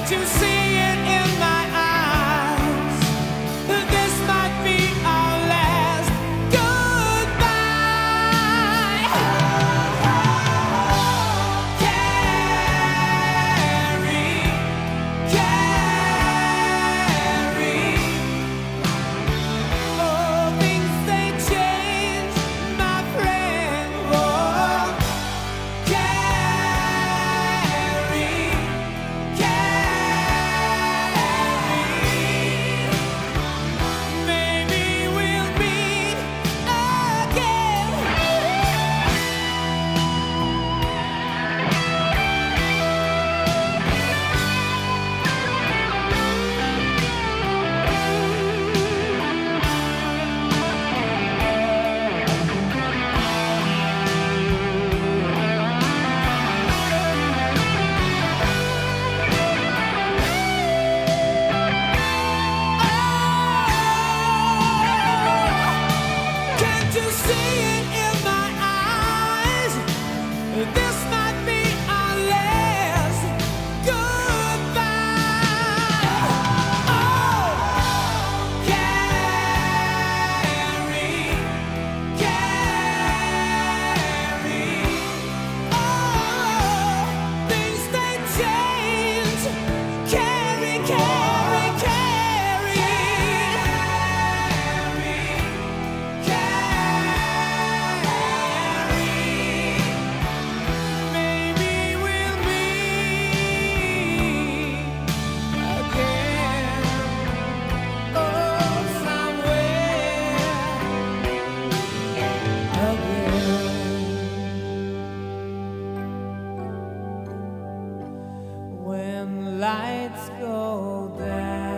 you see it in my eyes? This might be our last goodbye. Carrie, Carrie. Oh, things they change, my friend. Oh, Carrie, Carrie. Maybe we'll meet again. Can't you see it in my eyes? This might be our last goodbye. Oh, Carrie, Carrie. Oh, things they change. Carrie, Carrie, Carrie. Maybe we'll meet again. Oh, somewhere again. When lights go down.